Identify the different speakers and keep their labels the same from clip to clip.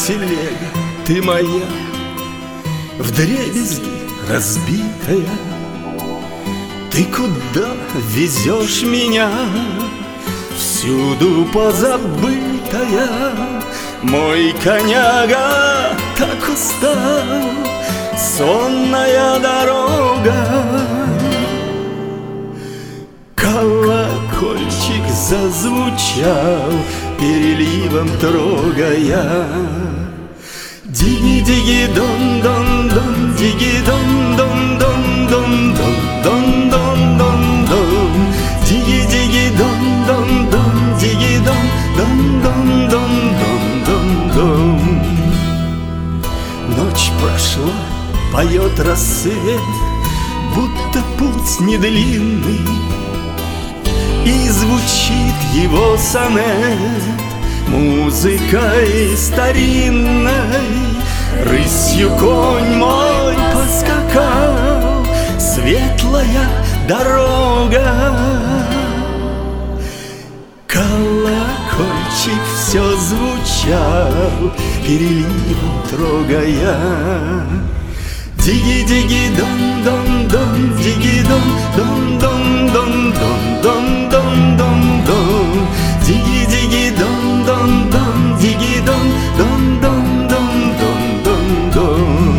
Speaker 1: телега, ты моя, вдребезги разбитая. Ты куда везешь меня, всюду позабытая? Мой коняга так устал, сонная дорога. Колокольчик зазвучал, переливом трогая. Диги-диги-дон-дон-дон, диги-дон-дон-дон-дон-дон-дон-дон-дон-дон. Диги-диги-дон-дон-дон, диги-дон-дон-дон-дон-дон-дон. Ночь прошла, поет рассвет, будто путь недлинный, и звучит его сонет музыкой старинной. Рысью конь мой поскакал, светлая дорога. Колокольчик все звучал, переливом трогая. Диги-диги-дон-дон-дон, диги-дон-дон-дон-дон-дон-дон-дон-дон-дон. Диги-диги-дон-дон-дон, диги-дон-дон-дон-дон-дон-дон.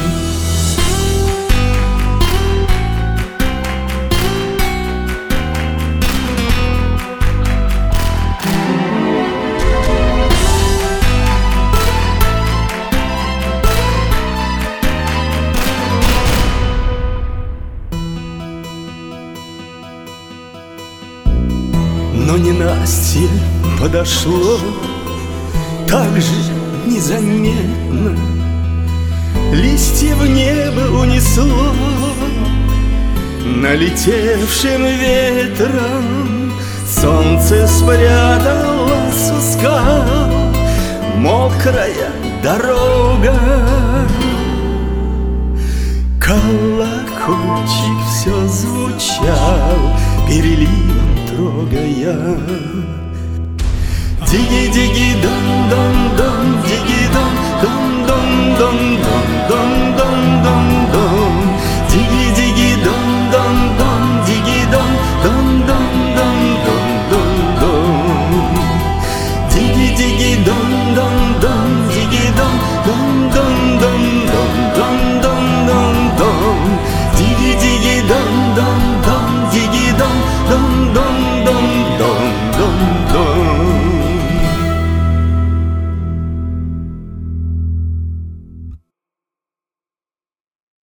Speaker 1: Но ненастье подошло так же незаметно, листья в небо унесло налетевшим ветром. Солнце спряталось у скал, мокрая дорога. Колокольчик все звучал, переливом трогая. Диги-диги-дон-дон-дон, диги